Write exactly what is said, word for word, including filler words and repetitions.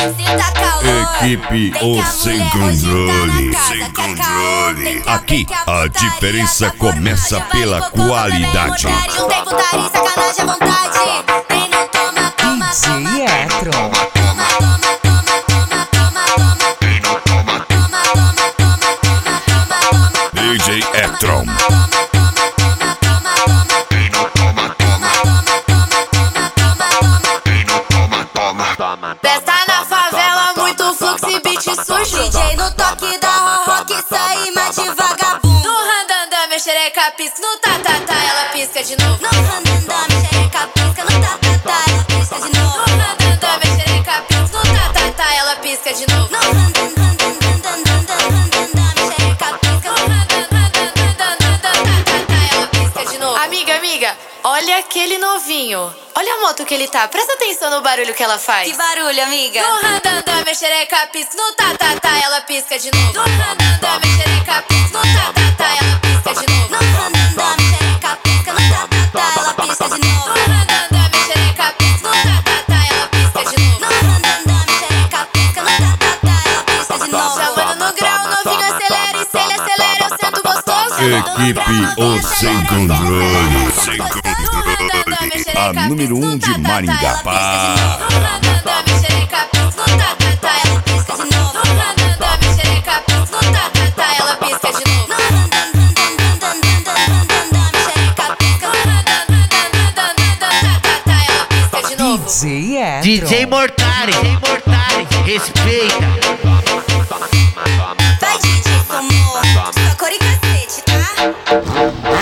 Equipe O Sem Controle. Sem Controle. Aqui a diferença começa pela qualidade. Não tem putaria, sacanagem à vontade. Quem não toma, toma, toma. D J Etron. Toma, toma, toma, toma, toma, toma. Quem não toma, toma, toma, toma, toma, toma, toma. D J Etron. Festa na favela, muito fluxo e beat sujo. D J no toque da rock, sai mais de vagabundo. No randandã, minha xereca pisca, no tatatá, ela pisca de novo. No randandã, minha xereca pisca, no tatatá, ela pisca de novo. No randandã, minha xereca pisca, no tatatá, ela pisca de novo. No randandã, minha xereca pisca, no tatatá, ela pisca de novo. Amiga, amiga, olha aquele novinho. Olha a moto que ele tá, presta atenção no barulho que ela faz. Que barulho, amiga? No randandã, minha xereca pisca, no tatatá, ela pisca de novo. No randandã, minha xereca pisca, no tatatá, ela pisca de novo. No randandã, minha xereca pisca, no tatatá, ela pisca de novo. No randandã, minha xereca pisca, no tatatá, ela pisca de novo. No randandã, minha xereca pisca, no tatatá, ela pisca de novo. Chamando no grau, novinho acelera e se ele acelera, eu sento gostoso. Equipe O Sem Controle. Sem Controle. A número um de Maringá. D J Mortari, D J Mortari, respeita. Vai, D J, como sua cor e cacete, tá?